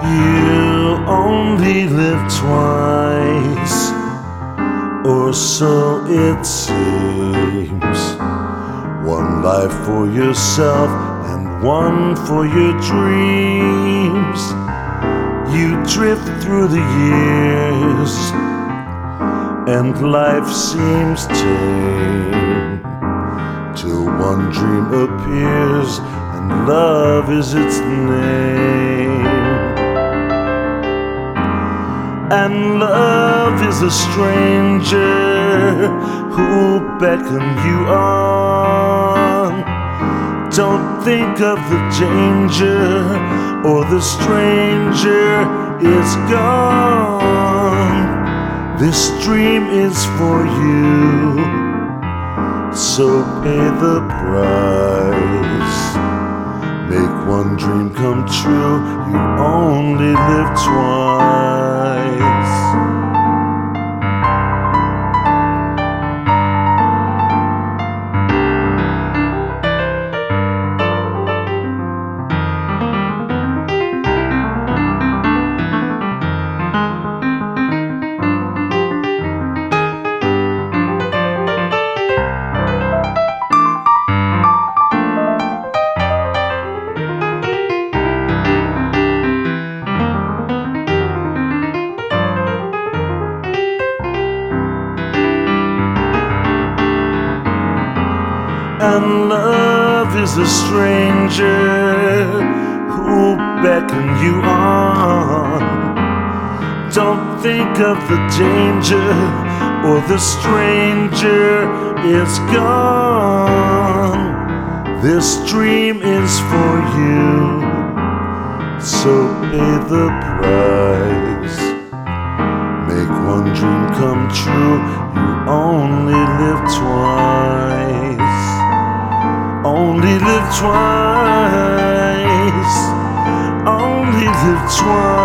You only live twice, or so it seems. One life for yourself and one for your dreams. You drift through the years, and life seems tame, till one dream appears and love is its name. And love is a stranger who'll beckon you on. Don't think of the danger, or the stranger is gone. This dream is for you, so pay the price. Make one dream come true, you only live twice. And love is a stranger who'll beckon you on. Don't think of the danger, or the stranger is gone. This dream is for you, so pay the price. Make one dream come true, you only live twice. Only live twice, only live twice.